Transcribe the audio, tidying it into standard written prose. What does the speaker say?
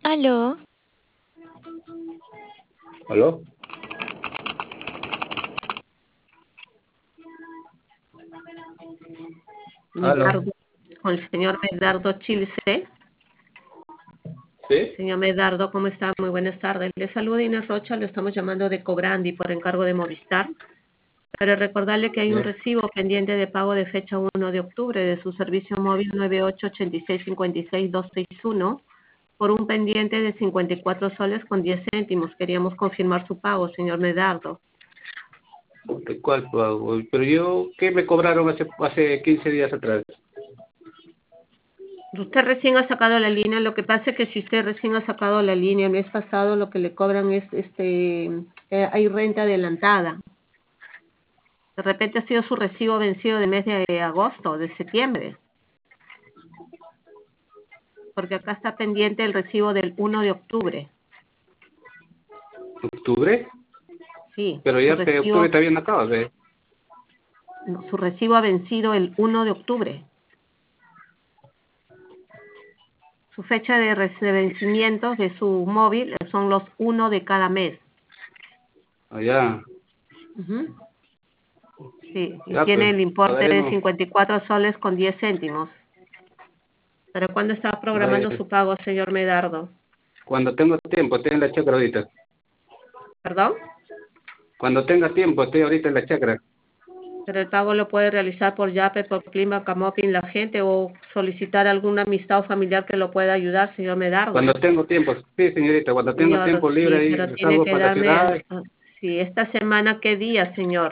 Aló, ¿Aló? ¿Aló? Medardo, con el señor Medardo Chilce. ¿Sí? Señor Medardo, ¿cómo está? Muy buenas tardes. Le saluda Inés Rocha, lo estamos llamando de Cobrandi por encargo de Movistar. Para recordarle que hay un Sí. recibo pendiente de pago de fecha 1 de octubre de su servicio móvil 9886562261 por un pendiente de 54 soles con 10 céntimos. Queríamos confirmar su pago, señor Medardo. ¿De cuál pago? Pero yo, ¿qué me cobraron hace 15 días atrás? Usted recién ha sacado la línea, lo que pasa es que si usted recién ha sacado la línea el mes pasado, lo que le cobran es, hay renta adelantada. De repente ha sido su recibo vencido del mes de agosto, de septiembre, porque acá está pendiente el recibo del 1 de octubre. ¿Octubre? Sí, Pero ya que octubre también acaba, ¿ve? su recibo ha vencido el 1 de octubre. Su fecha de vencimiento de su móvil son los 1 de cada mes. Allá. Ujú. Sí, y Ya, tiene pues, el importe de pagaremos. 54 soles con 10 céntimos. ¿Para cuándo está Vaya, programando su pago, señor Medardo? cuando tengo tiempo, estoy en la chacra ahorita. ¿Perdón? Cuando tenga tiempo, estoy ahorita en la chacra. Pero el pago lo puede realizar por Yape, por Clima, Camopin, la gente, o solicitar alguna amistad o familiar que lo pueda ayudar, señor Medardo. Cuando tengo tiempo, sí, señorita, cuando tengo Señor, tiempo libre sí, ahí pero tiene salgo que para la darme, ciudad. sí, esta semana, ¿qué día, señor?